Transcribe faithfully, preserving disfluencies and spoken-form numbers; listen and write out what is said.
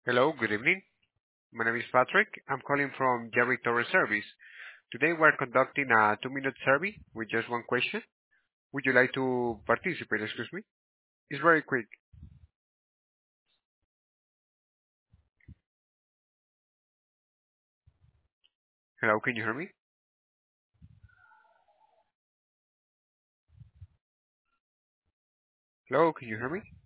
Hello, good evening. My name is Patrick. I'm calling from Jerry Torres Service. Today we're conducting a two-minute survey with just one question. Would you like to participate? Excuse me. It's very quick. Hello, can you hear me? Hello, can you hear me?